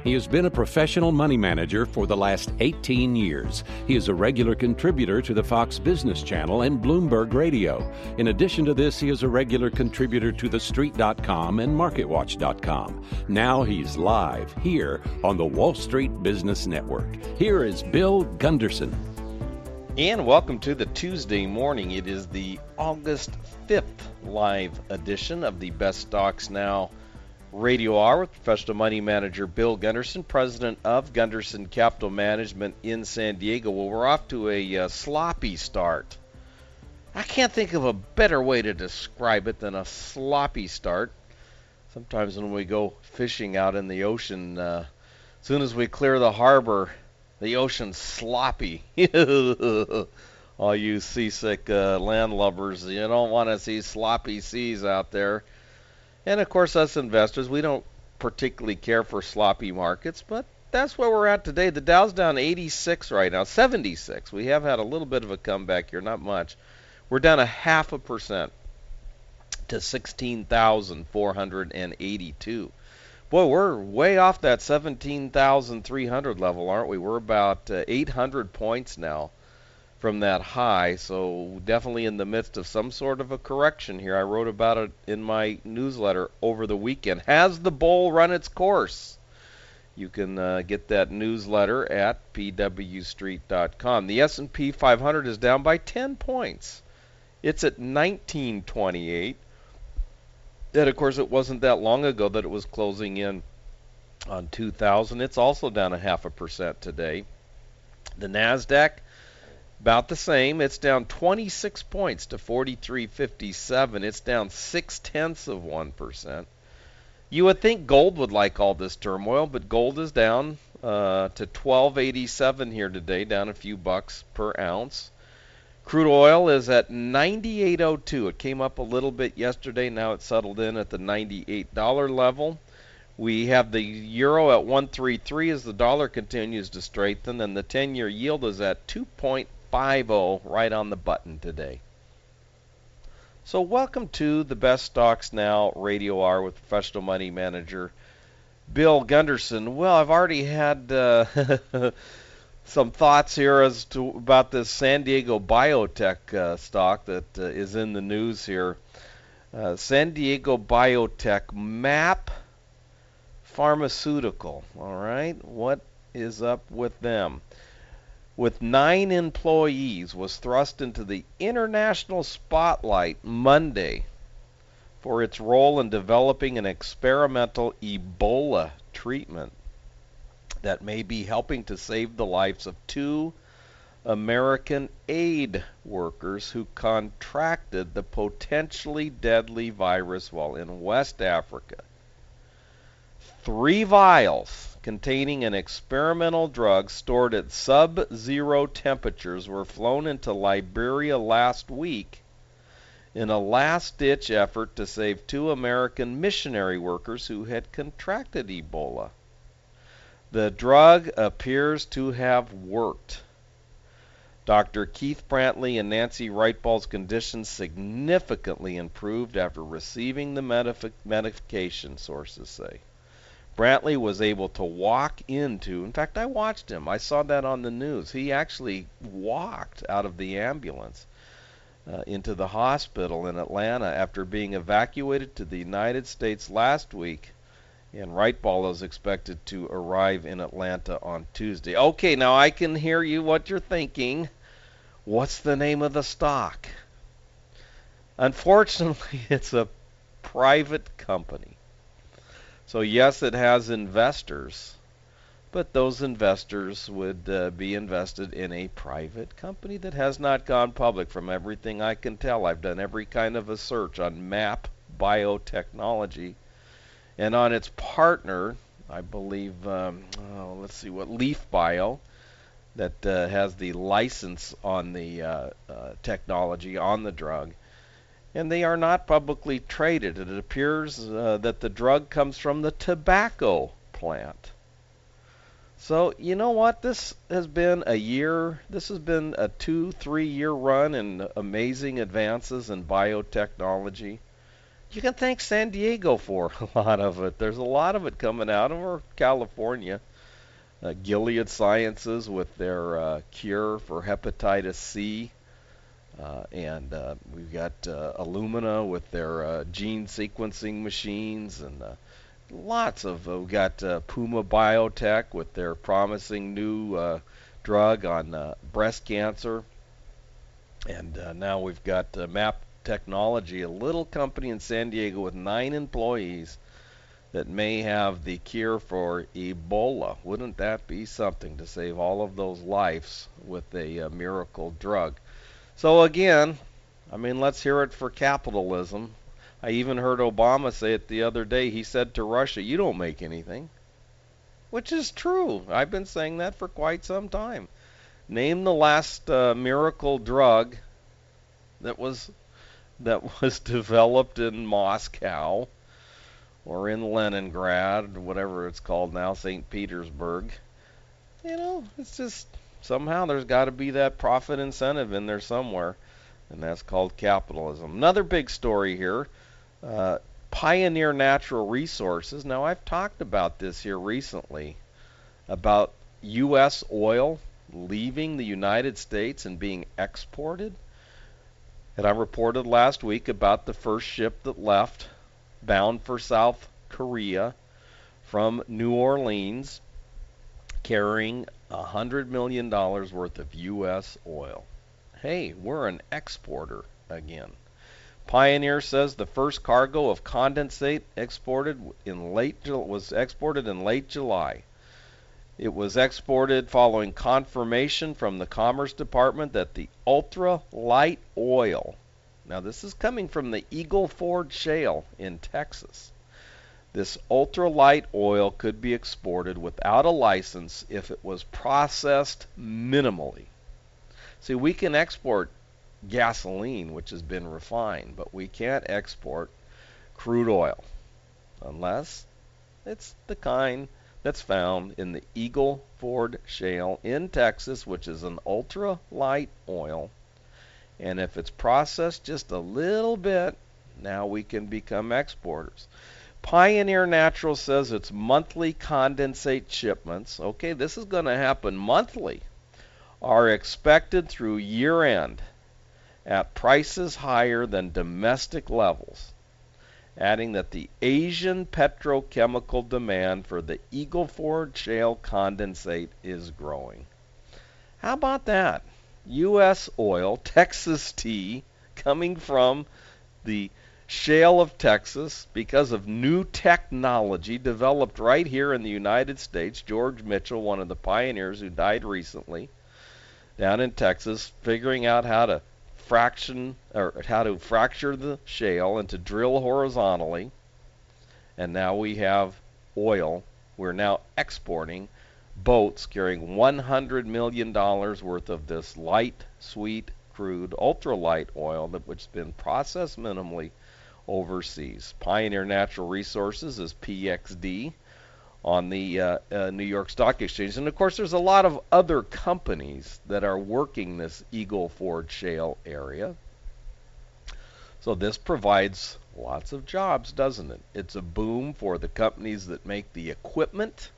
He has been a professional money manager for the last 18 years. He is a regular contributor to the Fox Business Channel and Bloomberg Radio. In addition to this, he is a regular contributor to TheStreet.com and MarketWatch.com. Now he's live here on the Wall Street Business Network. Here is Bill Gunderson. And welcome to the Tuesday morning. It is the August 5th live edition of the Best Stocks Now Radio Hour with professional money manager Bill Gunderson, president of Gunderson Capital Management in San Diego. Well, we're off to a sloppy start. I can't think of a better way to describe it than a sloppy start. Sometimes when we go fishing out in the ocean, as soon as we clear the harbor, the ocean's sloppy. All you seasick landlubbers, you don't want to see sloppy seas out there. And, of course, us investors, we don't particularly care for sloppy markets, but that's where we're at today. The Dow's down 86 right now, 76. We have had a little bit of a comeback here, not much. We're down 0.5% to 16,482. Boy, we're way off that 17,300 level, aren't we? We're about 800 points now from that high, so definitely in the midst of some sort of a correction here. I wrote about it in my newsletter over the weekend. Has the bull run its course? You can get that newsletter at pwstreet.com. The S&P 500 is down by 10 points. It's at 1928. And, of course, it wasn't that long ago that it was closing in on 2,000. It's also down 0.5% today. The NASDAQ, about the same. It's down 26 points to 43.57. It's down 0.6%. You would think gold would like all this turmoil, but gold is down to 12.87 here today, down a few bucks per ounce. Crude oil is at 98.02. It came up a little bit yesterday. Now it's settled in at the $98 level. We have the euro at 133 as the dollar continues to strengthen, and the 10-year yield is at 2.50, right on the button today. So welcome to the Best Stocks Now Radio Hour with professional money manager Bill Gunderson. Well, I've already had some thoughts here as to about this San Diego biotech stock that is in the news here. San Diego Biotech, MAP Pharmaceutical. All right, what is up with them? With 9 employees, was thrust into the international spotlight Monday for its role in developing an experimental Ebola treatment that may be helping to save the lives of 2 American aid workers who contracted the potentially deadly virus while in West Africa. 3 vials containing an experimental drug stored at sub-zero temperatures were flown into Liberia last week in a last-ditch effort to save 2 American missionary workers who had contracted Ebola. The drug appears to have worked. Dr. Keith Brantley and Nancy Wrightball's condition significantly improved after receiving the medication, sources say. Brantley was able to walk into, in fact, I watched him. I saw that on the news. He actually walked out of the ambulance into the hospital in Atlanta after being evacuated to the United States last week. And Wrightball is expected to arrive in Atlanta on Tuesday. Okay, now I can hear you what you're thinking. What's the name of the stock? Unfortunately, it's a private company. So yes, it has investors, but those investors would be invested in a private company that has not gone public. From everything I can tell, I've done every kind of a search on MAP Biotechnology. And on its partner, I believe, Leaf Bio, that has the license on the technology on the drug. And they are not publicly traded. It appears that the drug comes from the tobacco plant. So, you know what? This has been a 2-3 year run in amazing advances in biotechnology. You can thank San Diego for a lot of it. There's a lot of it coming out of California. Gilead Sciences with their cure for hepatitis C. And we've got Illumina with their gene sequencing machines, and lots of. We've got Puma Biotech with their promising new drug on breast cancer, and now we've got MAP Technology, a little company in San Diego with 9 employees that may have the cure for Ebola. Wouldn't that be something to save all of those lives with a miracle drug? So again, I mean, let's hear it for capitalism. I even heard Obama say it the other day. He said to Russia, "You don't make anything," which is true. I've been saying that for quite some time. Name the last miracle drug that was developed in Moscow or in Leningrad, whatever it's called now, St. Petersburg. It's just somehow there's got to be that profit incentive in there somewhere, and that's called capitalism. Another big story here, Pioneer Natural Resources. Now, I've talked about this here recently, about U.S. oil leaving the United States and being exported. And I reported last week about the first ship that left, bound for South Korea from New Orleans, carrying $100 million worth of U.S. oil. Hey, we're an exporter again. Pioneer says the first cargo of condensate was exported in late July. It was exported following confirmation from the Commerce Department that the ultra-light oil, now this is coming from the Eagle Ford Shale in Texas, this ultra-light oil could be exported without a license if it was processed minimally. See, we can export gasoline, which has been refined, but we can't export crude oil unless it's the kind that's found in the Eagle Ford Shale in Texas, which is an ultra-light oil. And if it's processed just a little bit, now we can become exporters. Pioneer Natural says its monthly condensate shipments, okay, this is going to happen monthly, are expected through year-end at prices higher than domestic levels, adding that the Asian petrochemical demand for the Eagle Ford Shale condensate is growing. How about that? U.S. oil, Texas tea, coming from the shale of Texas because of new technology developed right here in the United States. George Mitchell, one of the pioneers who died recently down in Texas, figuring out how to fracture the shale and to drill horizontally. And now we have oil. We're now exporting boats carrying $100 million worth of this light, sweet, crude, ultralight oil which has been processed minimally overseas. Pioneer Natural Resources is PXD on the New York Stock Exchange. And of course, there's a lot of other companies that are working this Eagle Ford Shale area. So this provides lots of jobs, doesn't it? It's a boom for the companies that make the equipment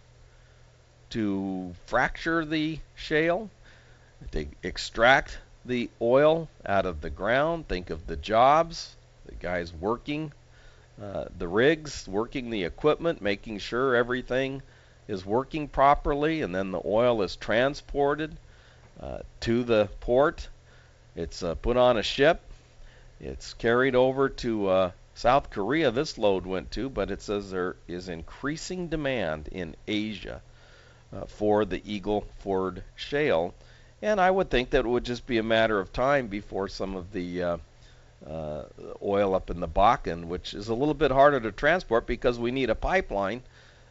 to fracture the shale, to extract the oil out of the ground. Think of the jobs, the guys working the rigs, working the equipment, making sure everything is working properly, and then the oil is transported to the port. It's put on a ship. It's carried over to South Korea, this load went to, but it says there is increasing demand in Asia for the Eagle Ford Shale. And I would think that it would just be a matter of time before some of the oil up in the Bakken, which is a little bit harder to transport because we need a pipeline,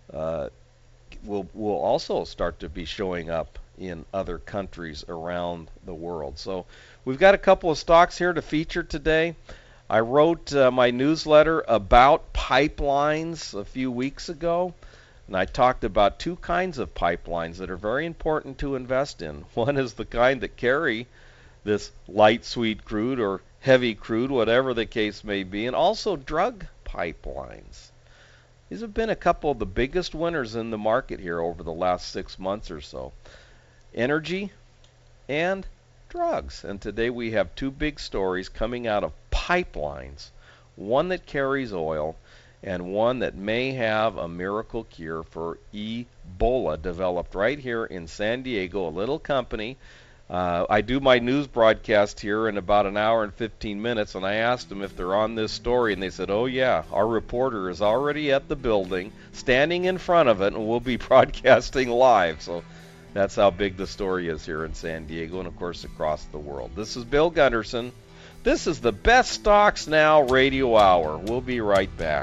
will also start to be showing up in other countries around the world. So we've got a couple of stocks here to feature today. I wrote my newsletter about pipelines a few weeks ago, and I talked about two kinds of pipelines that are very important to invest in. One is the kind that carry this light sweet crude or heavy crude, whatever the case may be, and also drug pipelines. These have been a couple of the biggest winners in the market here over the last 6 months or so. Energy and drugs. And today we have two big stories coming out of pipelines. One that carries oil and one that may have a miracle cure for Ebola, developed right here in San Diego, a little company. I do my news broadcast here in about an hour and 15 minutes, and I asked them if they're on this story, and they said, oh yeah, our reporter is already at the building, standing in front of it, and we'll be broadcasting live. So that's how big the story is here in San Diego and, of course, across the world. This is Bill Gunderson. This is the Best Stocks Now Radio Hour. We'll be right back.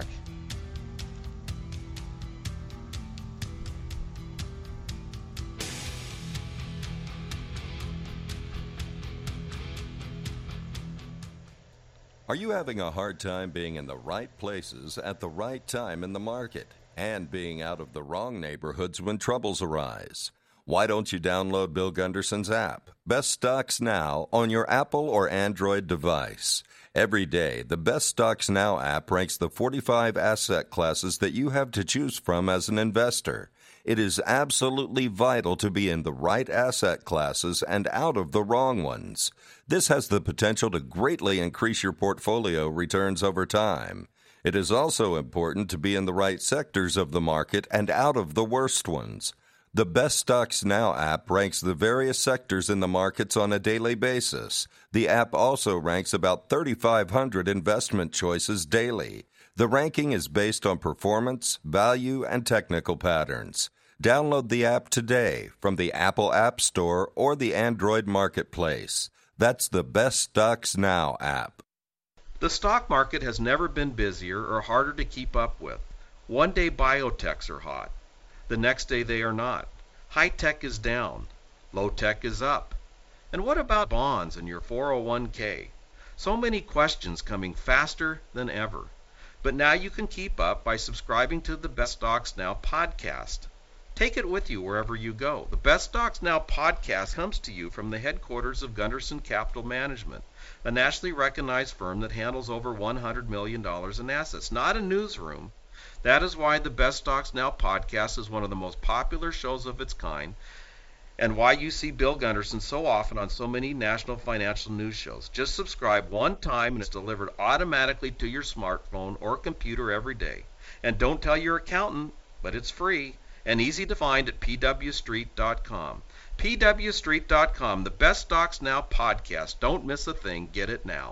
Are you having a hard time being in the right places at the right time in the market and being out of the wrong neighborhoods when troubles arise? Why don't you download Bill Gunderson's app, Best Stocks Now, on your Apple or Android device? Every day, the Best Stocks Now app ranks the 45 asset classes that you have to choose from as an investor. It is absolutely vital to be in the right asset classes and out of the wrong ones. This has the potential to greatly increase your portfolio returns over time. It is also important to be in the right sectors of the market and out of the worst ones. The Best Stocks Now app ranks the various sectors in the markets on a daily basis. The app also ranks about 3,500 investment choices daily. The ranking is based on performance, value, and technical patterns. Download the app today from the Apple App Store or the Android Marketplace. That's the Best Stocks Now app. The stock market has never been busier or harder to keep up with. One day biotechs are hot. The next day they are not. High tech is down. Low tech is up. And what about bonds and your 401k? So many questions coming faster than ever. But now you can keep up by subscribing to the Best Stocks Now podcast. Take it with you wherever you go. The Best Stocks Now podcast comes to you from the headquarters of Gunderson Capital Management, a nationally recognized firm that handles over $100 million in assets, not a newsroom. That is why the Best Stocks Now podcast is one of the most popular shows of its kind, and why you see Bill Gunderson so often on so many national financial news shows. Just subscribe one time and it's delivered automatically to your smartphone or computer every day. And don't tell your accountant, but it's free and easy to find at pwstreet.com. pwstreet.com, the Best Stocks Now podcast. Don't miss a thing. Get it now.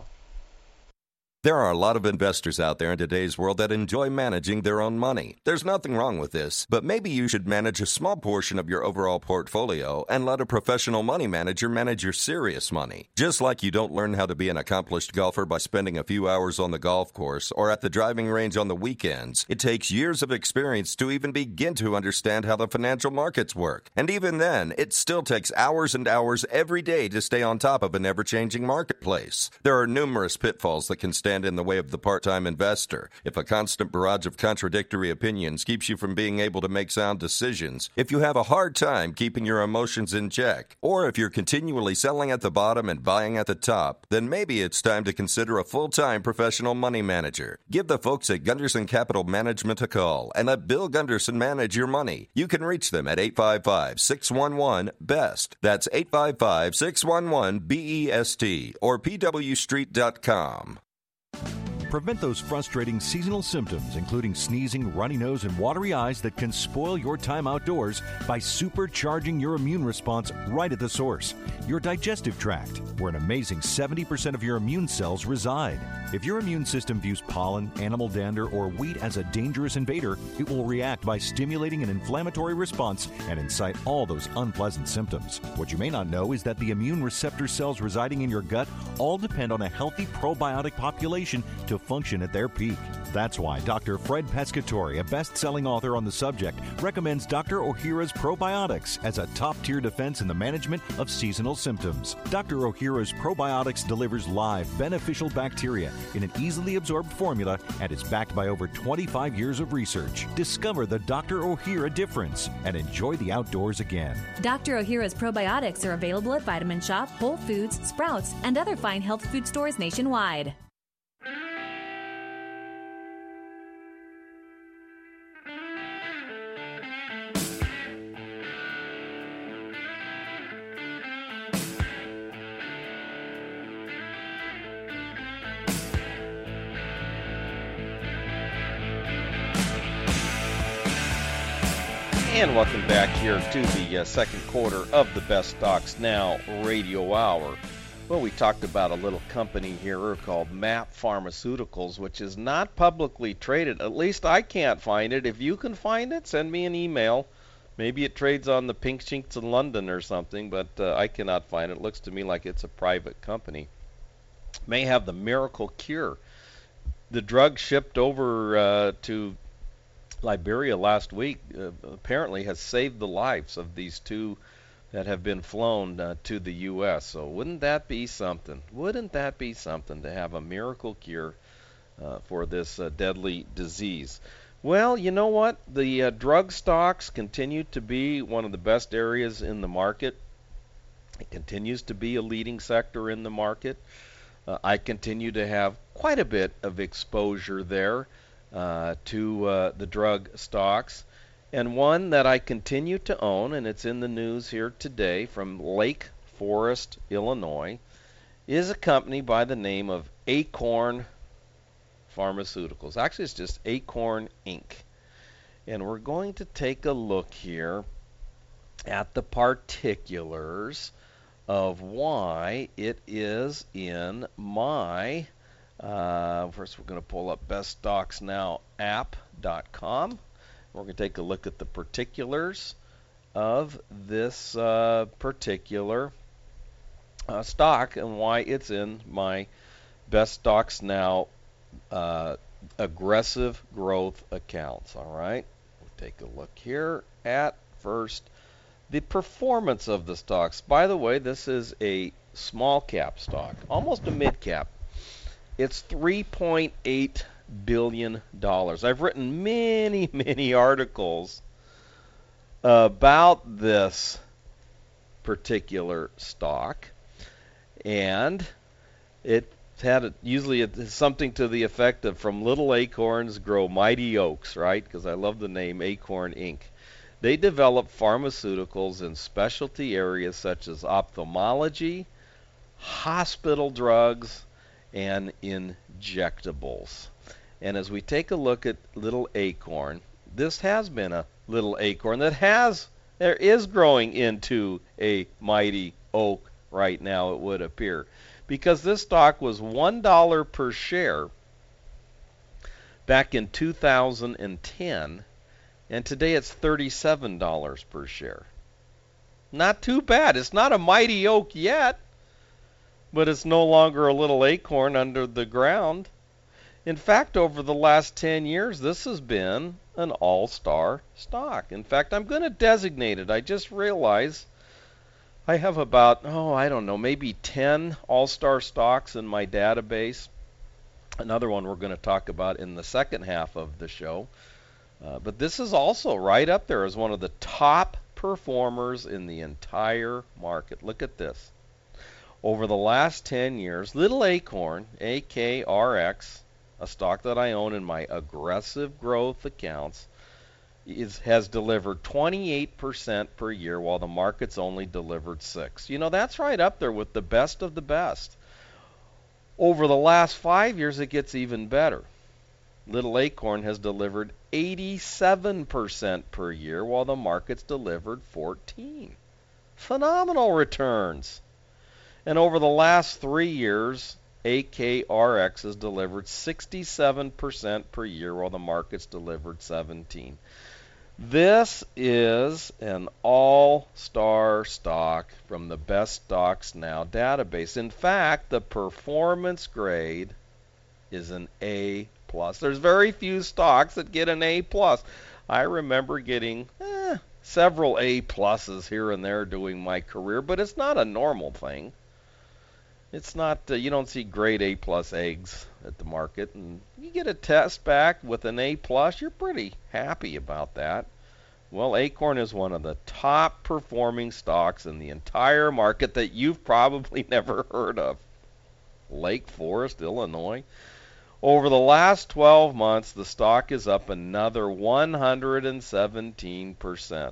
There are a lot of investors out there in today's world that enjoy managing their own money. There's nothing wrong with this, but maybe you should manage a small portion of your overall portfolio and let a professional money manager manage your serious money. Just like you don't learn how to be an accomplished golfer by spending a few hours on the golf course or at the driving range on the weekends, it takes years of experience to even begin to understand how the financial markets work. And even then, it still takes hours and hours every day to stay on top of an ever-changing marketplace. There are numerous pitfalls that can stand in the way of the part-time investor. If a constant barrage of contradictory opinions keeps you from being able to make sound decisions, if you have a hard time keeping your emotions in check, or if you're continually selling at the bottom and buying at the top, then maybe it's time to consider a full-time professional money manager. Give the folks at Gunderson Capital Management a call and let Bill Gunderson manage your money. You can reach them at 855-611-BEST. That's 855-611-BEST or pwstreet.com. Prevent those frustrating seasonal symptoms, including sneezing, runny nose, and watery eyes that can spoil your time outdoors by supercharging your immune response right at the source, your digestive tract, where an amazing 70% of your immune cells reside. If your immune system views pollen, animal dander, or wheat as a dangerous invader, it will react by stimulating an inflammatory response and incite all those unpleasant symptoms. What you may not know is that the immune receptor cells residing in your gut all depend on a healthy probiotic population to function at their peak. That's why Dr. Fred Pescatore, a best-selling author on the subject, recommends Dr. Ohhira's Probiotics as a top-tier defense in the management of seasonal symptoms. Dr. Ohhira's Probiotics delivers live, beneficial bacteria in an easily absorbed formula and is backed by over 25 years of research. Discover the Dr. Ohhira difference and enjoy the outdoors again. Dr. Ohhira's Probiotics are available at Vitamin Shop, Whole Foods, Sprouts, and other fine health food stores nationwide. Welcome back to the Best Stocks Now Radio Hour. Bill Gunderson, this is the Best Stocks Now podcast. Today we have two big stories coming out of pipelines. One that carries oil and one that may have a miracle cure for Ebola, developed right here in San Diego, a little company. Prevent those frustrating seasonal symptoms, including sneezing, runny nose, and watery eyes that can spoil your time outdoors. If your immune system views pollen, animal dander, or wheat as a dangerous invader, it will react by stimulating an inflammatory response and incite all those unpleasant symptoms. What you may not know is that the immune receptor cells residing in your gut all depend on a healthy probiotic population to function at their peak. That's why Dr. Fred Pescatore, a best-selling author on the subject, recommends Dr. Ohhira's Probiotics as a top-tier defense in the management of seasonal symptoms. And welcome back here to the second quarter of the Best Stocks Now radio hour. Well, we talked about a little company here called MAP Pharmaceuticals, which is not publicly traded. At least I can't find it. If you can find it, send me an email. Maybe it trades on the Pink Sheets in London or something, but I cannot find it. It looks to me like it's a private company. May have the miracle cure. The drug shipped over to Liberia last week apparently has saved the lives of these two that have been flown to the U.S. So wouldn't that be something? Wouldn't that be something to have a miracle cure for this deadly disease? Well, you know what? The drug stocks continue to be one of the best areas in the market. It continues to be a leading sector in the market. I continue to have quite a bit of exposure there to the drug stocks. And one that I continue to own, and it's in the news here today from Lake Forest, Illinois, is a company by the name of Acorn Pharmaceuticals. Actually, it's just Acorn Inc. And we're going to take a look here at the particulars of why it is in my, first we're going to pull up beststocksnowapp.com. We're going to take a look at the particulars of this particular stock and why it's in my Best Stocks Now aggressive growth accounts. All right, we'll take a look here at first the performance of the stocks. By the way, this is a small cap stock, almost a mid cap. It's $3.8 billion. I've written many articles about this particular stock, and it had usually it's something to the effect of from little acorns grow mighty oaks, right? Because I love the name Acorn Inc. They develop pharmaceuticals in specialty areas such as ophthalmology, hospital drugs, and injectables. And as we take a look at Little Acorn, this has been a little acorn that is growing into a mighty oak right now, it would appear. Because this stock was $1 per share back in 2010, and today it's $37 per share. Not too bad. It's not a mighty oak yet, but it's no longer a little acorn under the ground. In fact, over the last 10 years, this has been an all-star stock. In fact, I'm going to designate it. I just realized I have about, maybe 10 all-star stocks in my database. Another one we're going to talk about in the second half of the show. But this is also right up there as one of the top performers in the entire market. Look at this. Over the last 10 years, Little Acorn, AKRX, a stock that I own in my aggressive growth accounts, has delivered 28% per year while the market's only delivered 6%. You know, that's right up there with the best of the best. Over the last 5 years, it gets even better. Little Acorn has delivered 87% per year while the market's delivered 14%. Phenomenal returns. And over the last 3 years, AKRX has delivered 67% per year while the market's delivered 17%. This is an all-star stock from the Best Stocks Now database. In fact, the performance grade is an A+. There's very few stocks that get an A+. I remember getting several A+ here and there during my career, but it's not a normal thing. It's not, you don't see grade A+ eggs at the market, and you get a test back with an A+, you're pretty happy about that. Well, Acorn is one of the top performing stocks in the entire market that you've probably never heard of. Lake Forest, Illinois. Over the last 12 months, the stock is up another 117%.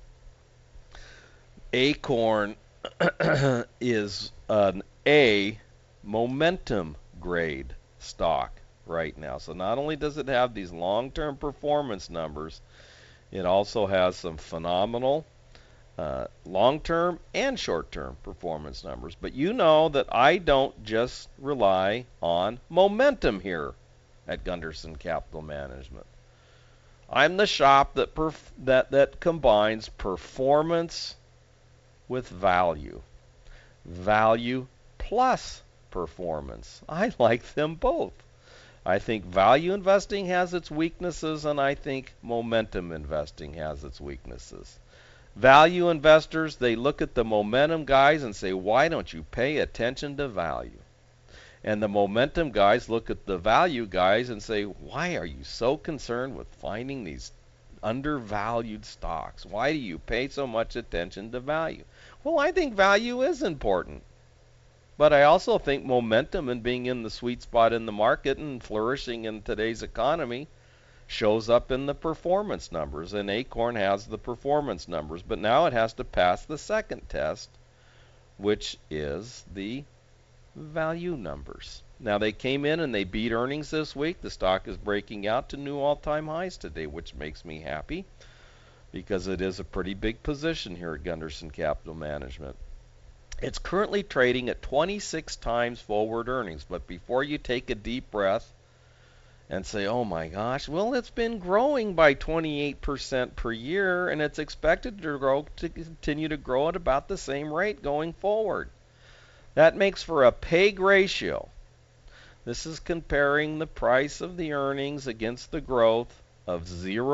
Acorn is an A momentum grade stock right now. So not only does it have these long-term performance numbers, It also has some phenomenal long-term and short-term performance numbers. But you know that I don't just rely on momentum here at Gunderson Capital Management. I'm the shop that combines performance with value. Value plus performance. I like them both. I think value investing has its weaknesses, and I think momentum investing has its weaknesses. Value investors, they look at the momentum guys and say, why don't you pay attention to value? And the momentum guys look at the value guys and say, why are you so concerned with finding these undervalued stocks? Why do you pay so much attention to value? Well, I think value is important. But I also think momentum and being in the sweet spot in the market and flourishing in today's economy shows up in the performance numbers. And Acorn has the performance numbers. But now it has to pass the second test, which is the value numbers. Now, they came in and they beat earnings this week. The stock is breaking out to new all-time highs today, which makes me happy because it is a pretty big position here at Gunderson Capital Management. It's currently trading at 26 times forward earnings. But before you take a deep breath and say, oh my gosh, well, it's been growing by 28% per year, and it's expected to continue to grow at about the same rate going forward. That makes for a PEG ratio. This is comparing the price of the earnings against the growth of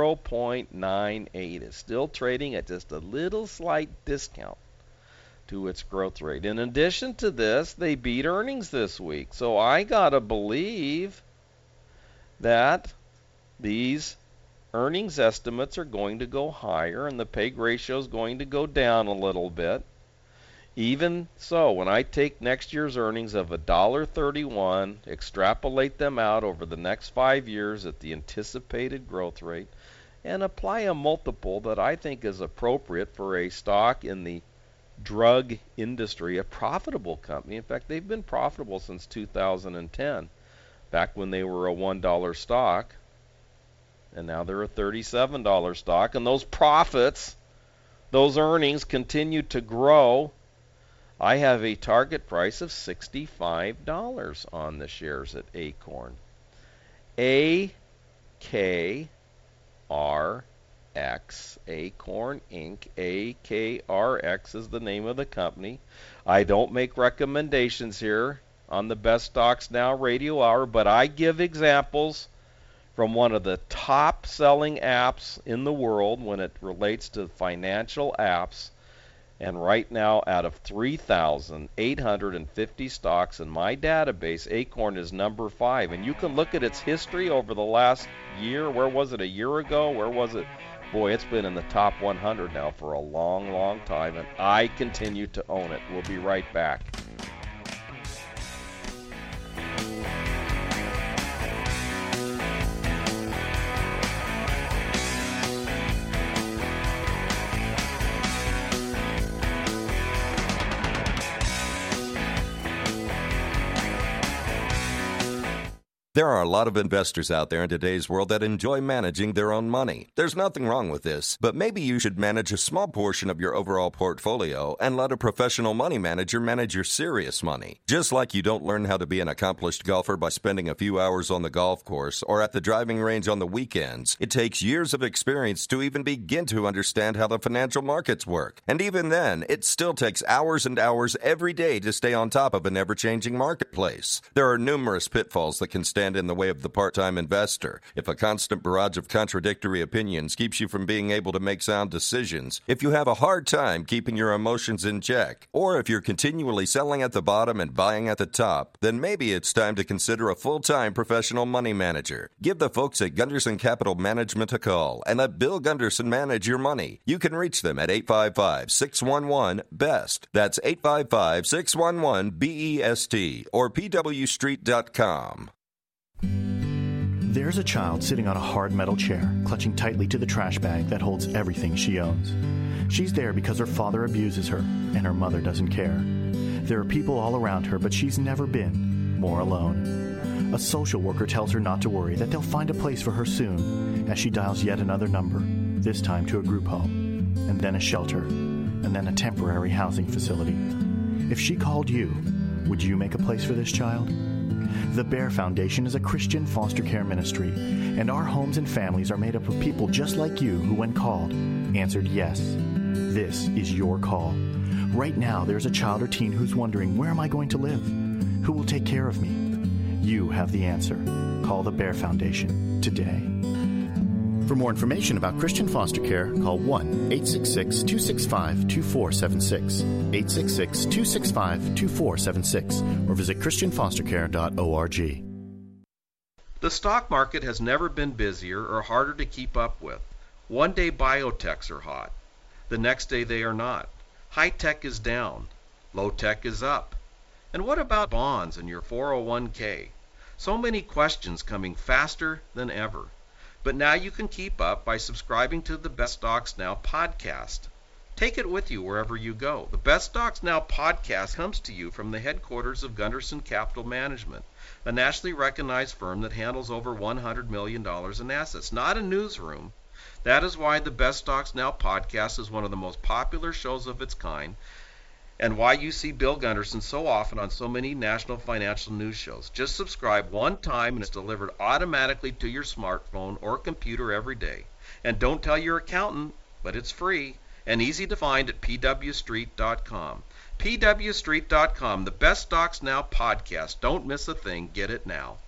0.98. It's still trading at just a little slight discount to its growth rate. In addition to this, they beat earnings this week. So I gotta believe that these earnings estimates are going to go higher and the PEG ratio is going to go down a little bit. Even so, when I take next year's earnings of $1.31, extrapolate them out over the next 5 years at the anticipated growth rate, and apply a multiple that I think is appropriate for a stock in the drug industry, a profitable company. In fact, they've been profitable since 2010, back when they were a $1 stock, and now they're a $37 stock. And those profits, those earnings continue to grow. I have a target price of $65 on the shares at Acorn. AKRX, Acorn Inc. AKRX is the name of the company. I don't make recommendations here on the Best Stocks Now Radio Hour, but I give examples from one of the top selling apps in the world when it relates to financial apps. And right now, out of 3,850 stocks in my database, Acorn is number 5. And you can look at its history over the last year. Where was it a year ago? Where was it? Boy, it's been in the top 100 now for a long, long time. And I continue to own it. We'll be right back. There are a lot of investors out there in today's world that enjoy managing their own money. There's nothing wrong with this, but maybe you should manage a small portion of your overall portfolio and let a professional money manager manage your serious money. Just like you don't learn how to be an accomplished golfer by spending a few hours on the golf course or at the driving range on the weekends, it takes years of experience to even begin to understand how the financial markets work. And even then, it still takes hours and hours every day to stay on top of an ever-changing marketplace. There are numerous pitfalls that can stand in the way of the part-time investor. If a constant barrage of contradictory opinions keeps you from being able to make sound decisions, if you have a hard time keeping your emotions in check, or if you're continually selling at the bottom and buying at the top, then maybe it's time to consider a full-time professional money manager. Give the folks at Gunderson Capital Management a call and let Bill Gunderson manage your money. You can reach them at 855-611-BEST. That's 855-611-BEST or pwstreet.com. There's a child sitting on a hard metal chair, clutching tightly to the trash bag that holds everything she owns. She's there because her father abuses her, and her mother doesn't care. There are people all around her, but she's never been more alone. A social worker tells her not to worry, that they'll find a place for her soon, as she dials yet another number. this time to a group home, and then a shelter, and then a temporary housing facility. If she called you, would you make a place for this child? The Bear Foundation is a Christian foster care ministry, and our homes and families are made up of people just like you who, when called, answered yes. This is your call. Right now, there's a child or teen who's wondering, where am I going to live? Who will take care of me? You have the answer. Call the Bear Foundation today. For more information about Christian foster care, call 1-866-265-2476, 866-265-2476, or visit christianfostercare.org. The stock market has never been busier or harder to keep up with. One day biotechs are hot. The next day they are not. High tech is down. Low tech is up. And what about bonds and your 401k? So many questions coming faster than ever. But now you can keep up by subscribing to the Best Stocks Now podcast. Take it with you wherever you go. The Best Stocks Now podcast comes to you from the headquarters of Gunderson Capital Management, a nationally recognized firm that handles over $100 million in assets, not a newsroom. That is why the Best Stocks Now podcast is one of the most popular shows of its kind, and why you see Bill Gunderson so often on so many national financial news shows. Just subscribe one time and it's delivered automatically to your smartphone or computer every day. And don't tell your accountant, but it's free and easy to find at pwstreet.com. pwstreet.com, the Best Stocks Now podcast. Don't miss a thing. Get it now.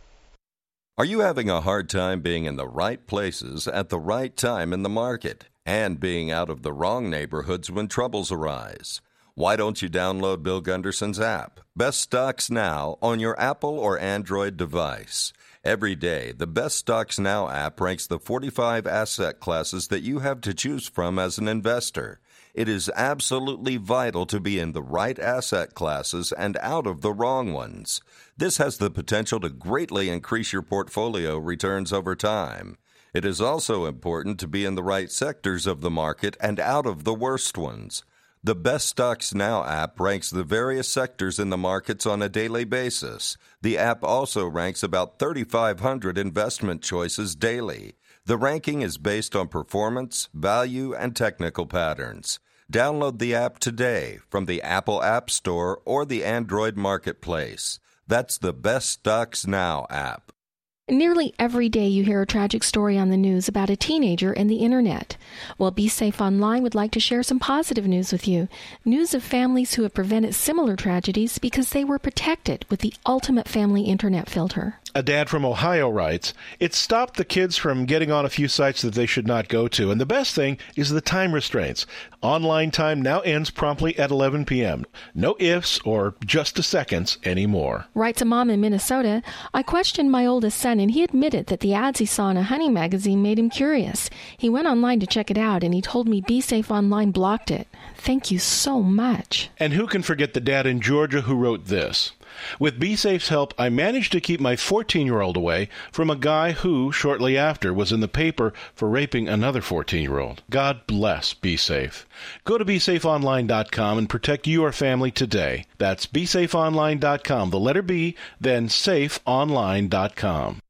Are you having a hard time being in the right places at the right time in the market and being out of the wrong neighborhoods when troubles arise? Why don't you download Bill Gunderson's app, Best Stocks Now, on your Apple or Android device? Every day, the Best Stocks Now app ranks the 45 asset classes that you have to choose from as an investor. It is absolutely vital to be in the right asset classes and out of the wrong ones. This has the potential to greatly increase your portfolio returns over time. It is also important to be in the right sectors of the market and out of the worst ones. The Best Stocks Now app ranks the various sectors in the markets on a daily basis. The app also ranks about 3,500 investment choices daily. The ranking is based on performance, value, and technical patterns. Download the app today from the Apple App Store or the Android Marketplace. That's the Best Stocks Now app. Nearly every day you hear a tragic story on the news about a teenager and the internet. Well, Be Safe Online would like to share some positive news with you. News of families who have prevented similar tragedies because they were protected with the ultimate family internet filter. A dad from Ohio writes, "It stopped the kids from getting on a few sites that they should not go to. And the best thing is the time restraints. Online time now ends promptly at 11 p.m. No ifs or just a seconds anymore." Writes a mom in Minnesota, "I questioned my oldest son and he admitted that the ads he saw in a hunting magazine made him curious. He went online to check it out and he told me Be Safe Online blocked it. Thank you so much." And who can forget the dad in Georgia who wrote this? "With BeSafe's help, I managed to keep my 14-year-old away from a guy who, shortly after, was in the paper for raping another 14-year-old. God bless BeSafe. Go to BeSafeOnline.com and protect your family today. That's BeSafeOnline.com, the letter B, then SafeOnline.com.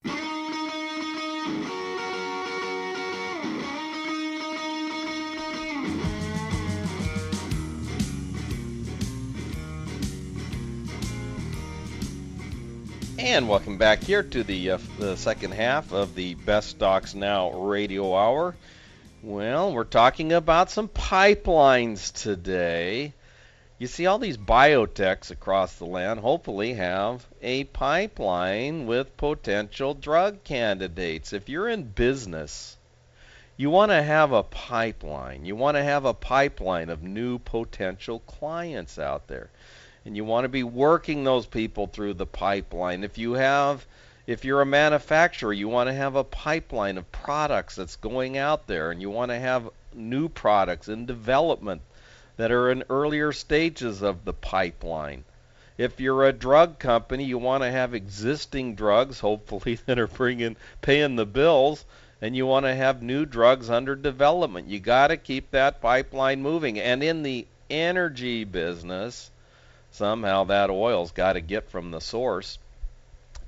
And welcome back here to the second half of the Best Stocks Now radio hour. Well, we're talking about some pipelines today. You see, all these biotechs across the land hopefully have a pipeline with potential drug candidates. If you're in business, you want to have a pipeline. You want to have a pipeline of new potential clients out there. And you want to be working those people through the pipeline. If you're a manufacturer, you want to have a pipeline of products that's going out there, and you want to have new products in development that are in earlier stages of the pipeline. If you're a drug company, you want to have existing drugs, hopefully, that are paying the bills, and you want to have new drugs under development. You got to keep that pipeline moving. And in the energy business, somehow that oil's got to get from the source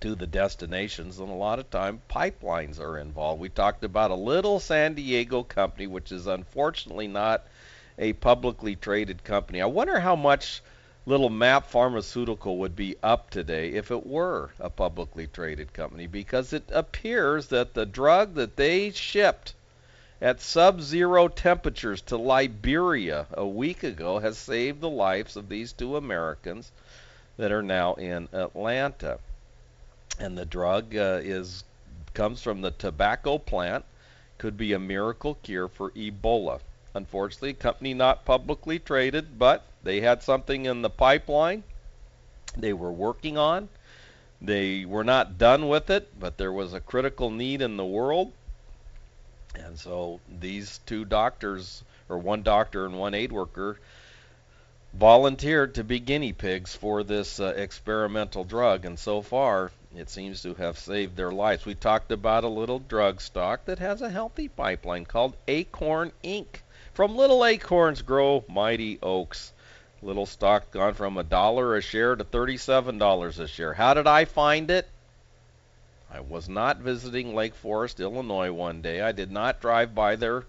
to the destinations, and a lot of time pipelines are involved. We talked about a little San Diego company, which is unfortunately not a publicly traded company. I wonder how much little MAP Pharmaceutical would be up today if it were a publicly traded company, because it appears that the drug that they shipped at sub-zero temperatures to Liberia a week ago has saved the lives of these two Americans that are now in Atlanta. And the drug comes from the tobacco plant, could be a miracle cure for Ebola. Unfortunately, company not publicly traded, but they had something in the pipeline they were working on. They were not done with it, but there was a critical need in the world. And so these two doctors, or one doctor and one aid worker, volunteered to be guinea pigs for this experimental drug, and so far it seems to have saved their lives. We talked about a little drug stock that has a healthy pipeline called Acorn Inc. From little acorns grow mighty oaks. Little stock gone from $1 a share to $37 a share. How did I find it? I was not visiting Lake Forest, Illinois one day. I did not drive by their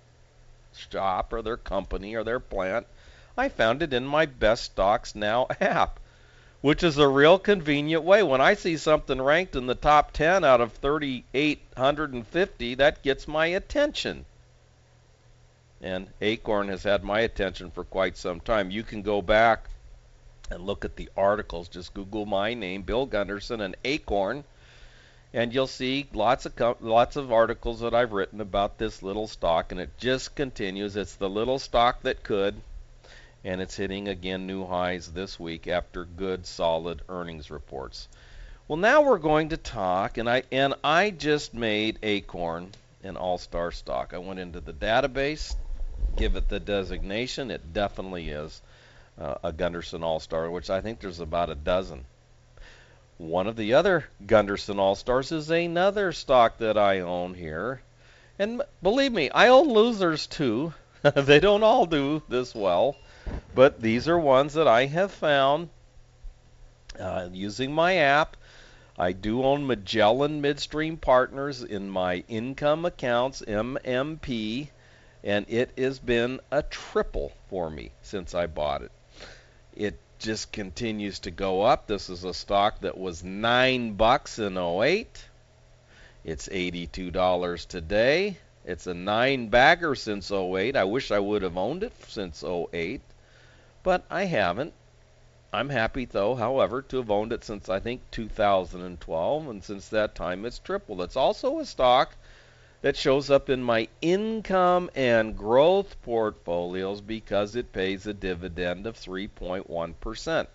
shop or their company or their plant. I found it in my Best Stocks Now app, which is a real convenient way. When I see something ranked in the top 10 out of 3,850, that gets my attention. And Acorn has had my attention for quite some time. You can go back and look at the articles. Just Google my name, Bill Gunderson, and Acorn, and you'll see lots of articles that I've written about this little stock, and it just continues. It's the little stock that could, and it's hitting again new highs this week after good solid earnings reports. Well, now we're going to talk, and I just made Acorn an all-star stock. I went into the database, give it the designation. It definitely is a Gunderson All-Star, which I think there's about a dozen. One of the other Gunderson All-Stars is another stock that I own here. And believe me, I own losers too. They don't all do this well. But these are ones that I have found using my app. I do own Magellan Midstream Partners in my income accounts, MMP, and it has been a triple for me since I bought it. It just continues to go up. This is a stock that was $9 in 08. It's $82 today. It's a 9-bagger since 08. I wish I would have owned it since 08, but I haven't. I'm happy, though, however, to have owned it since, I think, 2012, and since that time it's tripled. It's also a stock that shows up in my income and growth portfolios because it pays a dividend of 3.1%.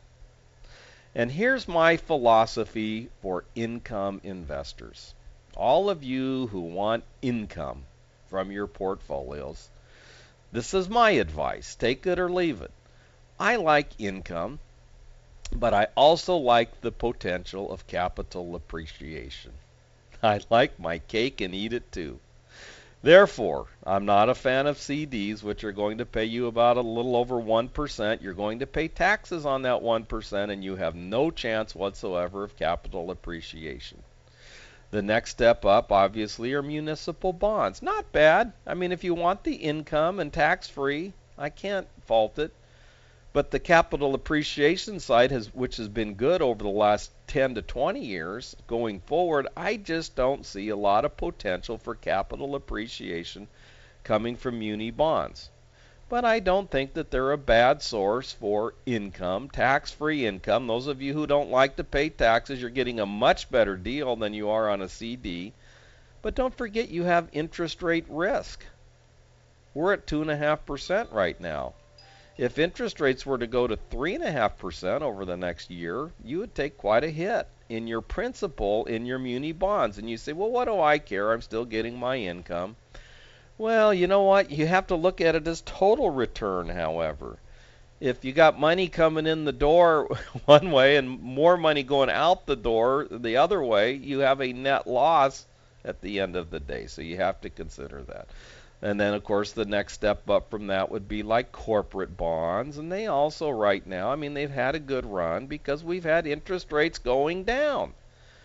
And here's my philosophy for income investors. All of you who want income from your portfolios, this is my advice. Take it or leave it. I like income, but I also like the potential of capital appreciation. I like my cake and eat it too. Therefore, I'm not a fan of CDs, which are going to pay you about a little over 1%. You're going to pay taxes on that 1%, and you have no chance whatsoever of capital appreciation. The next step up, obviously, are municipal bonds. Not bad. I mean, if you want the income and tax-free, I can't fault it. But the capital appreciation side, which has been good over the last 10 to 20 years, going forward, I just don't see a lot of potential for capital appreciation coming from muni bonds. But I don't think that they're a bad source for income, tax-free income. Those of you who don't like to pay taxes, you're getting a much better deal than you are on a CD. But don't forget you have interest rate risk. We're at 2.5% right now. If interest rates were to go to 3.5% over the next year, you would take quite a hit in your principal in your muni bonds. And you say, well, what do I care? I'm still getting my income. Well, you know what? You have to look at it as total return, however. If you got money coming in the door one way and more money going out the door the other way, you have a net loss at the end of the day. So you have to consider that. And then, of course, the next step up from that would be like corporate bonds. And they also right now, I mean, they've had a good run because we've had interest rates going down.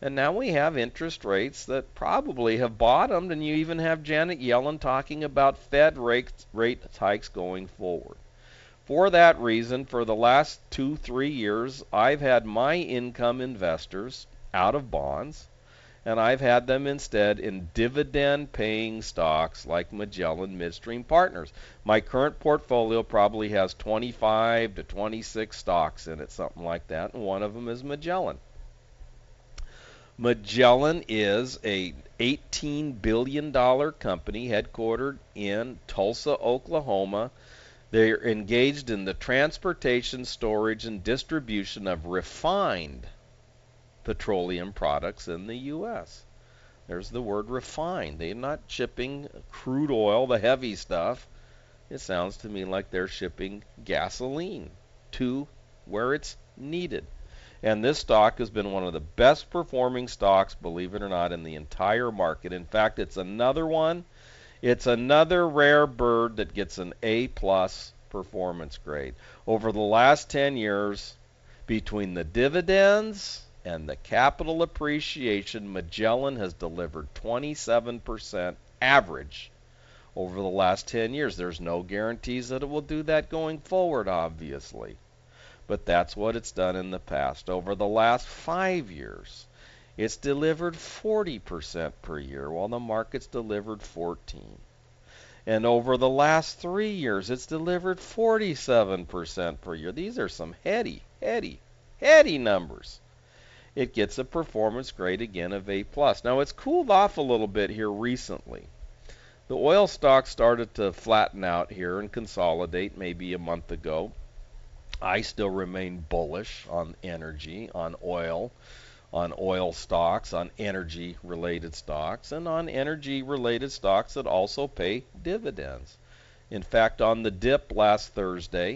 And now we have interest rates that probably have bottomed, and you even have Janet Yellen talking about Fed rate hikes going forward. For that reason, for the last 2-3 years, I've had my income investors out of bonds, and I've had them instead in dividend-paying stocks like Magellan Midstream Partners. My current portfolio probably has 25 to 26 stocks in it, something like that, and one of them is Magellan. Magellan is a $18 billion company headquartered in Tulsa, Oklahoma. They're engaged in the transportation, storage, and distribution of refined petroleum products in the U.S. There's the word refined. They're not shipping crude oil, the heavy stuff. It sounds to me like they're shipping gasoline to where it's needed. And this stock has been one of the best performing stocks, believe it or not, in the entire market. In fact, it's another one. It's another rare bird that gets an A+ performance grade. Over the last 10 years, between the dividends and the capital appreciation, Magellan has delivered 27% average over the last 10 years. There's no guarantees that it will do that going forward, obviously. But that's what it's done in the past. Over the last 5 years, it's delivered 40% per year, while the market's delivered 14%. And over the last 3 years, it's delivered 47% per year. These are some heady numbers. It gets a performance grade again of A+. Now, it's cooled off a little bit here recently. The oil stocks started to flatten out here and consolidate maybe a month ago. I still remain bullish on energy, on oil stocks, on energy-related stocks, and on energy-related stocks that also pay dividends. In fact, on the dip last Thursday,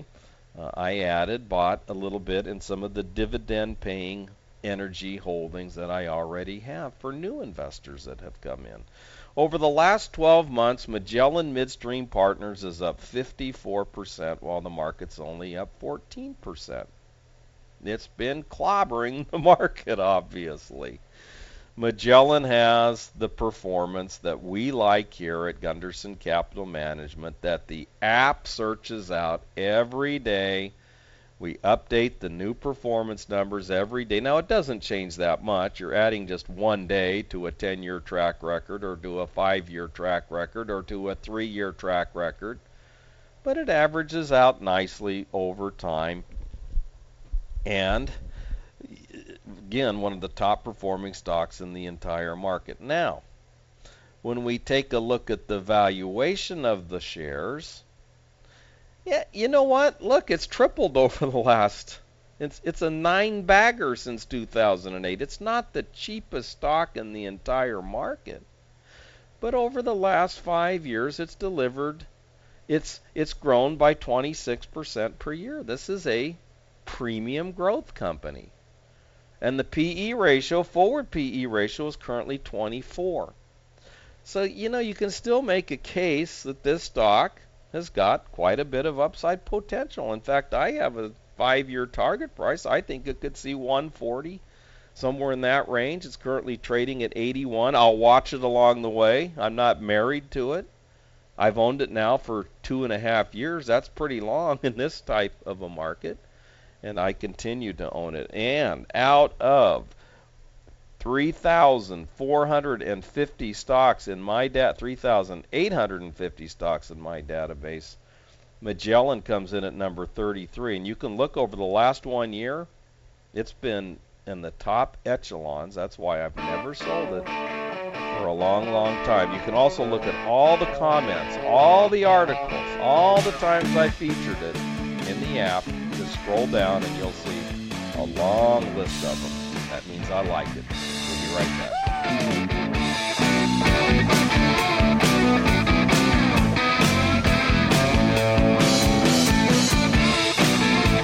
I bought a little bit in some of the dividend-paying energy holdings that I already have for new investors that have come in. Over the last 12 months, Magellan Midstream Partners is up 54%, while the market's only up 14%. It's been clobbering the market, obviously. Magellan has the performance that we like here at Gunderson Capital Management, that the app searches out every day. We update the new performance numbers every day. Now, it doesn't change that much. You're adding just one day to a 10-year track record, or to a 5-year track record, or to a 3-year track record. But it averages out nicely over time. And, again, one of the top performing stocks in the entire market. Now, when we take a look at the valuation of the shares, yeah, you know what? Look, it's tripled over the last. It's a 9-bagger since 2008. It's not the cheapest stock in the entire market, but over the last 5 years, it's delivered. It's grown by 26% per year. This is a premium growth company, and the PE ratio, forward PE ratio, is currently 24. So you can still make a case that this stock has got quite a bit of upside potential. In fact, I have a 5-year target price. I think it could see 140, somewhere in that range. It's currently trading at 81. I'll watch it along the way. I'm not married to it. I've owned it now for 2.5 years. That's pretty long in this type of a market, and I continue to own it. And out of 3,450 stocks in my 3,850 stocks in my database, Magellan comes in at number 33. And you can look over the last 1 year, it's been in the top echelons. That's why I've never sold it for a long, long time. You can also look at all the comments, all the articles, all the times I featured it in the app. Just scroll down and you'll see a long list of them. That means I like it. We'll be right back.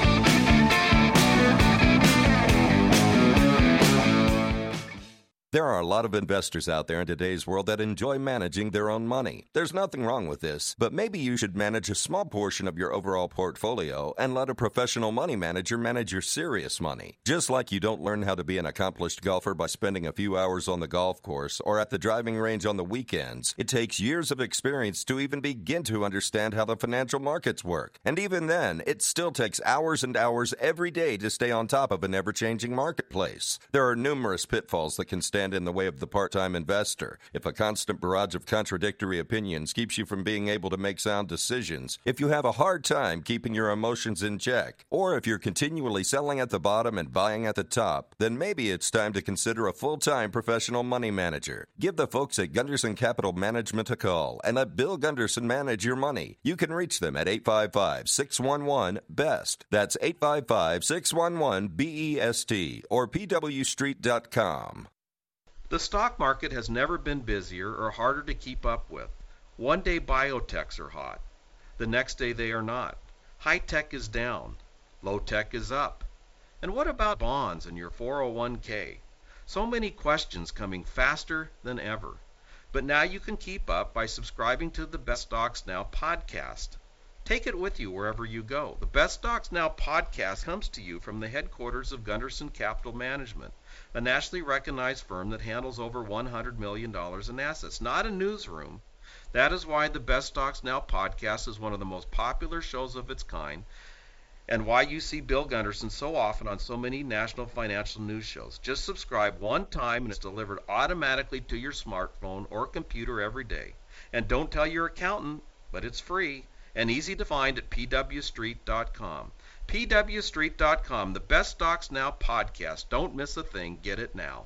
There are a lot of investors out there in today's world that enjoy managing their own money. There's nothing wrong with this, but maybe you should manage a small portion of your overall portfolio and let a professional money manager manage your serious money. Just like you don't learn how to be an accomplished golfer by spending a few hours on the golf course or at the driving range on the weekends, it takes years of experience to even begin to understand how the financial markets work. And even then, it still takes hours and hours every day to stay on top of an ever-changing marketplace. There are numerous pitfalls that can stand in the way of the part-time investor. If a constant barrage of contradictory opinions keeps you from being able to make sound decisions, if you have a hard time keeping your emotions in check, or if you're continually selling at the bottom and buying at the top, then maybe it's time to consider a full-time professional money manager. Give the folks at Gunderson Capital Management a call and let Bill Gunderson manage your money. You can reach them at 855-611-BEST. That's 855-611-BEST or pwstreet.com. The stock market has never been busier or harder to keep up with. One day biotechs are hot. The next day they are not. High tech is down. Low tech is up. And what about bonds and your 401k? So many questions coming faster than ever. But now you can keep up by subscribing to the Best Stocks Now podcast. Take it with you wherever you go. The Best Stocks Now podcast comes to you from the headquarters of Gunderson Capital Management, a nationally recognized firm that handles over $100 million in assets, not a newsroom. That is why the Best Stocks Now podcast is one of the most popular shows of its kind, and why you see Bill Gunderson so often on so many national financial news shows. Just subscribe one time and it's delivered automatically to your smartphone or computer every day. And don't tell your accountant, but it's free and easy to find at pwstreet.com. pwstreet.com, the Best Stocks Now podcast. Don't miss a thing. Get it now.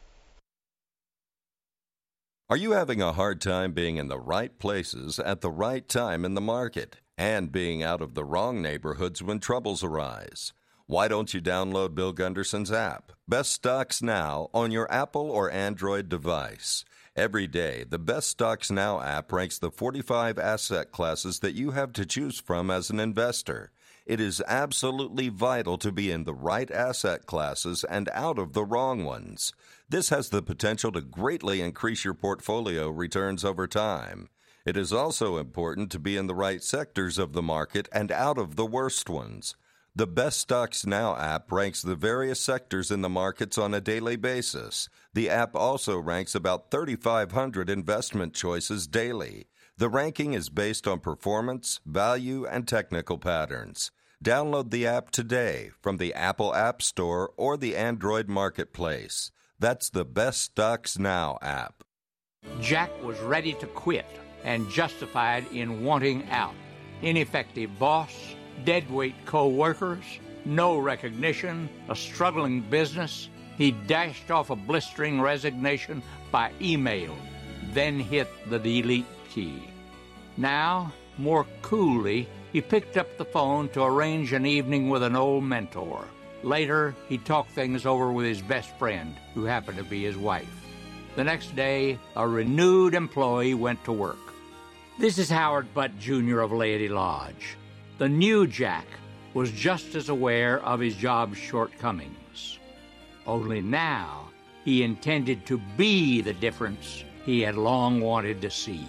Are you having a hard time being in the right places at the right time in the market and being out of the wrong neighborhoods when troubles arise? Why don't you download Bill Gunderson's app, Best Stocks Now, on your Apple or Android device? Every day, the Best Stocks Now app ranks the 45 asset classes that you have to choose from as an investor. It is absolutely vital to be in the right asset classes and out of the wrong ones. This has the potential to greatly increase your portfolio returns over time. It is also important to be in the right sectors of the market and out of the worst ones. The Best Stocks Now app ranks the various sectors in the markets on a daily basis. The app also ranks about 3,500 investment choices daily. The ranking is based on performance, value, and technical patterns. Download the app today from the Apple App Store or the Android Marketplace. That's the Best Stocks Now app. Jack was ready to quit and justified in wanting out. Ineffective boss, deadweight co-workers, no recognition, a struggling business. He dashed off a blistering resignation by email, then hit the delete key. Now, more coolly, he picked up the phone to arrange an evening with an old mentor. Later, he talked things over with his best friend, who happened to be his wife. The next day, a renewed employee went to work. This is Howard Butt, Jr. of Laity Lodge. The new Jack was just as aware of his job's shortcomings. Only now, he intended to be the difference he had long wanted to see.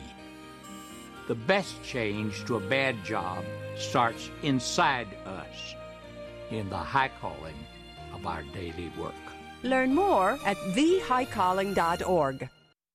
The best change to a bad job starts inside us, in the high calling of our daily work. Learn more at thehighcalling.org.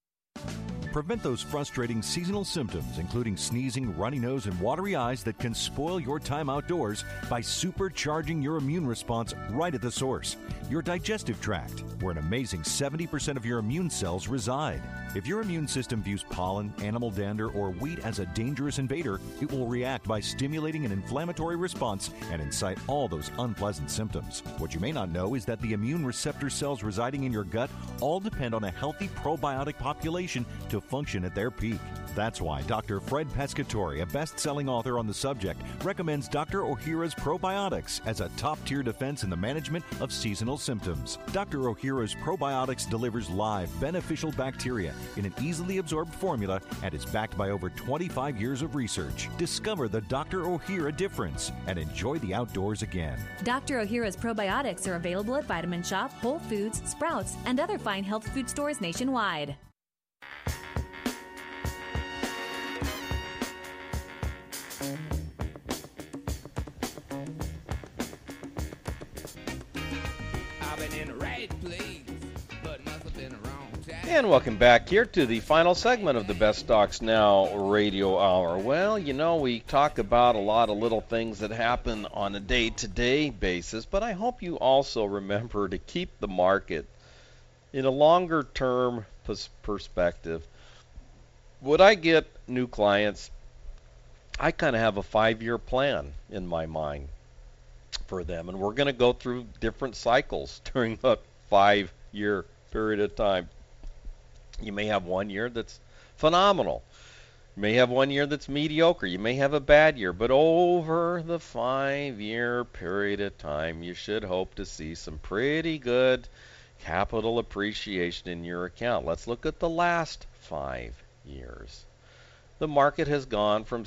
Prevent those frustrating seasonal symptoms, including sneezing, runny nose, and watery eyes that can spoil your time outdoors by supercharging your immune response right at the source, your digestive tract, where an amazing 70% of your immune cells reside. If your immune system views pollen, animal dander, or wheat as a dangerous invader, it will react by stimulating an inflammatory response and incite all those unpleasant symptoms. What you may not know is that the immune receptor cells residing in your gut all depend on a healthy probiotic population to function at their peak. That's why Dr. Fred Pescatori, a best-selling author on the subject, recommends Dr. Ohhira's Probiotics as a top-tier defense in the management of seasonal symptoms. Dr. Ohhira's Probiotics delivers live, beneficial bacteria in an easily absorbed formula and is backed by over 25 years of research. Discover the Dr. Ohhira difference and enjoy the outdoors again. Dr. Ohhira's probiotics are available at Vitamin Shop, Whole Foods, Sprouts, and other fine health food stores nationwide. And welcome back here to the final segment of the Best Stocks Now Radio Hour. Well, you know, we talk about a lot of little things that happen on a day-to-day basis, but I hope you also remember to keep the market in a longer-term perspective. When I get new clients, I kind of have a 5-year plan in my mind for them, and we're going to go through different cycles during a 5-year period of time. You may have 1 year that's phenomenal. You may have 1 year that's mediocre. You may have a bad year. But over the 5-year period of time, you should hope to see some pretty good capital appreciation in your account. Let's look at the last 5 years. The market has gone from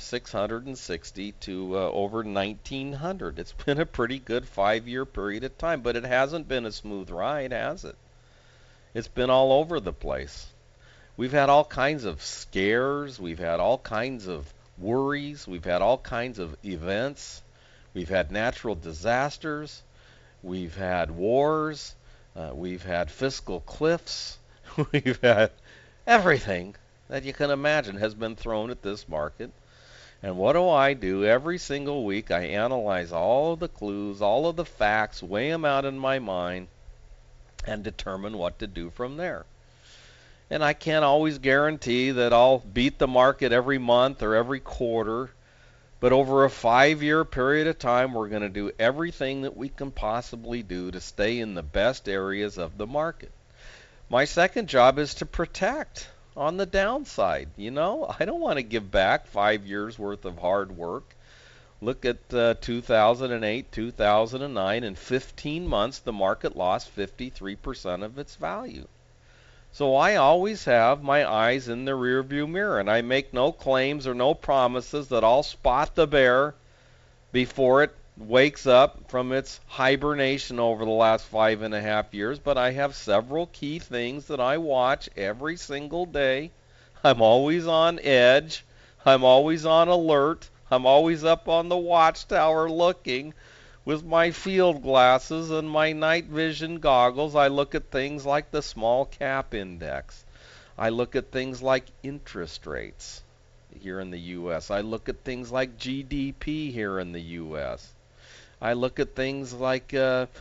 660 to over 1,900. It's been a pretty good 5-year period of time, but it hasn't been a smooth ride, has it? It's been all over the place. We've had all kinds of scares. We've had all kinds of worries. We've had all kinds of events. We've had natural disasters. We've had wars. We've had fiscal cliffs. We've had everything that you can imagine has been thrown at this market. And what do? Every single week I analyze all of the clues, all of the facts, weigh them out in my mind, and determine what to do from there. And I can't always guarantee that I'll beat the market every month or every quarter, but over a 5-year period of time, we're going to do everything that we can possibly do to stay in the best areas of the market. My second job is to protect on the downside. You know, I don't want to give back 5 years worth of hard work. Look at 2008, 2009. In 15 months, the market lost 53% of its value. So I always have my eyes in the rearview mirror, and I make no claims or no promises that I'll spot the bear before it wakes up from its hibernation over the last 5.5 years, but I have several key things that I watch every single day. I'm always on edge. I'm always on alert. I'm always up on the watchtower looking with my field glasses and my night vision goggles. I look at things like the small cap index. I look at things like interest rates here in the U.S. I look at things like GDP here in the U.S. I look at things like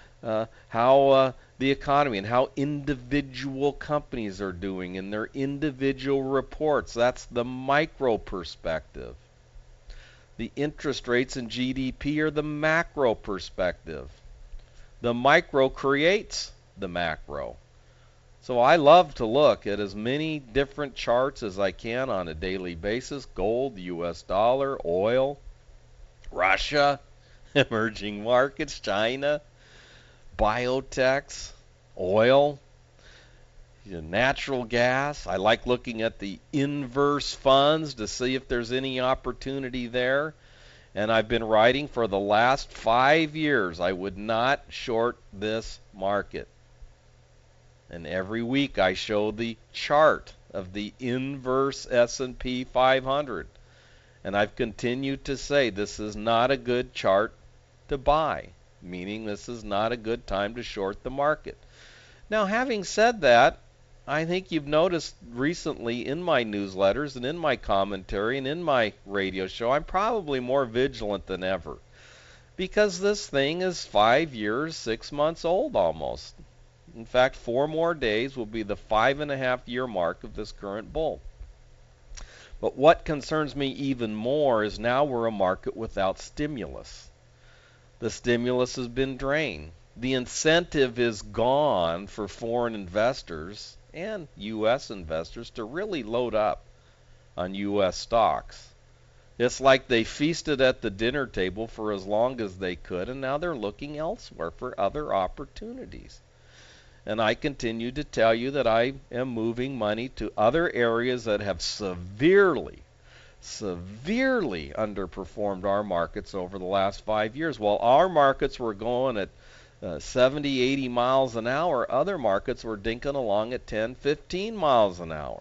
how the economy and how individual companies are doing in their individual reports. That's the micro perspective. The interest rates and GDP are the macro perspective. The micro creates the macro. So I love to look at as many different charts as I can on a daily basis. Gold, US dollar, oil, Russia, emerging markets, China, biotechs, oil, natural gas. I like looking at the inverse funds to see if there's any opportunity there. And I've been writing for the last 5 years I would not short this market. And every week I show the chart of the inverse S&P 500. And I've continued to say this is not a good chart to buy, meaning this is not a good time to short the market. Now, having said that, I think you've noticed recently in my newsletters and in my commentary and in my radio show, I'm probably more vigilant than ever because this thing is 5 years, 6 months old almost. In fact, 4 more days will be the 5.5-year mark of this current bull. But what concerns me even more is now we're a market without stimulus. The stimulus has been drained. The incentive is gone for foreign investors and U.S. investors to really load up on U.S. stocks. It's like they feasted at the dinner table for as long as they could, and now they're looking elsewhere for other opportunities. And I continue to tell you that I am moving money to other areas that have severely underperformed our markets over the last 5 years. While our markets were going at 70, 80 miles an hour, other markets were dinking along at 10, 15 miles an hour.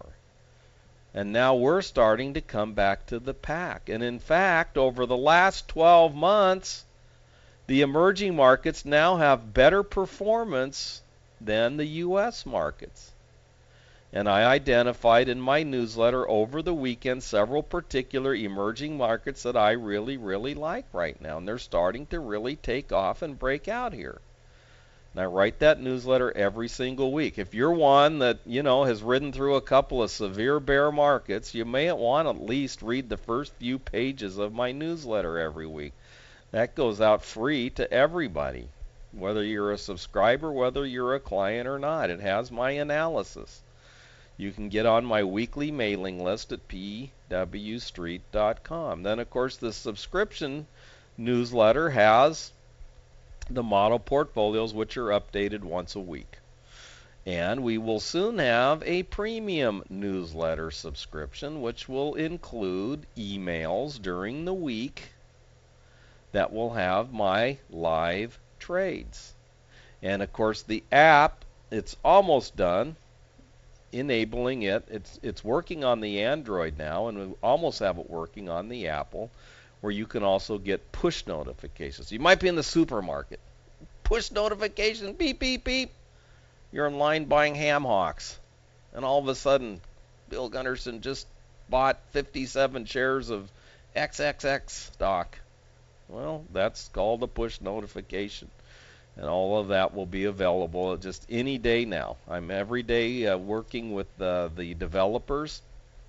And now we're starting to come back to the pack. And in fact, over the last 12 months, the emerging markets now have better performance than the U.S. markets. And I identified in my newsletter over the weekend several particular emerging markets that I really, really like right now. And they're starting to really take off and break out here. And I write that newsletter every single week. If you're one that, has ridden through a couple of severe bear markets, you may want to at least read the first few pages of my newsletter every week. That goes out free to everybody, whether you're a subscriber, whether you're a client or not. It has my analysis. You can get on my weekly mailing list at pwstreet.com. Then, of course, the subscription newsletter has the model portfolios, which are updated once a week. And we will soon have a premium newsletter subscription, which will include emails during the week that will have my live trades. And of course the app, it's almost done enabling it. It's working on the Android now, and we almost have it working on the Apple, where you can also get push notifications. You might be in the supermarket. Push notification, beep, beep, beep. You're in line buying ham hocks. And all of a sudden, Bill Gunderson just bought 57 shares of XXX stock. Well, that's called a push notification. And all of that will be available just any day now. I'm every day working with the developers.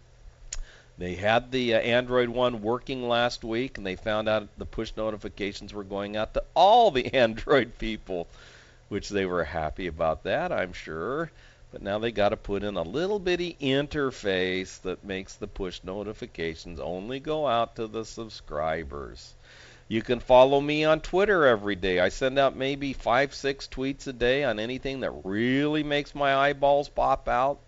They had the Android one working last week, and they found out the push notifications were going out to all the Android people, which they were happy about that, I'm sure. But now they got to put in a little bitty interface that makes the push notifications only go out to the subscribers. You can follow me on Twitter every day. I send out maybe 5-6 tweets a day on anything that really makes my eyeballs pop out.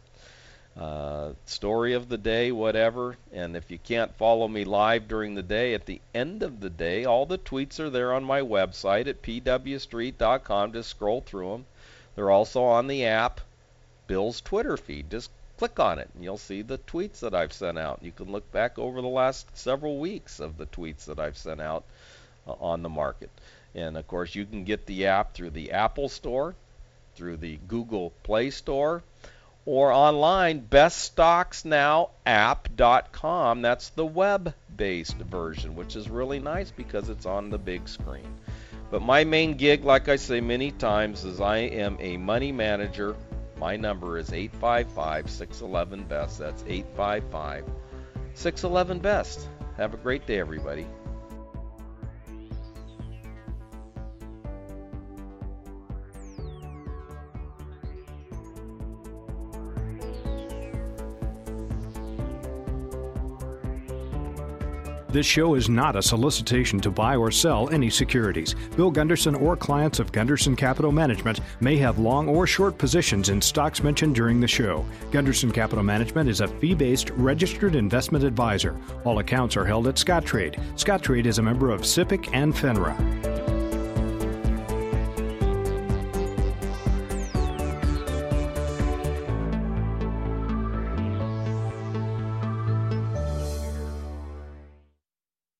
Story of the day, whatever. And if you can't follow me live during the day, at the end of the day, all the tweets are there on my website at pwstreet.com. Just scroll through them. They're also on the app, Bill's Twitter feed. Just click on it, and you'll see the tweets that I've sent out. You can look back over the last several weeks of the tweets that I've sent out on the market. And, of course, you can get the app through the Apple Store, through the Google Play Store, or online, beststocksnowapp.com. That's the web-based version, which is really nice because it's on the big screen. But my main gig, like I say many times, is I am a money manager. My number is 855-611-BEST. That's 855-611-BEST. Have a great day, everybody. This show is not a solicitation to buy or sell any securities. Bill Gunderson or clients of Gunderson Capital Management may have long or short positions in stocks mentioned during the show. Gunderson Capital Management is a fee-based registered investment advisor. All accounts are held at Scottrade. Scottrade is a member of SIPC and FINRA.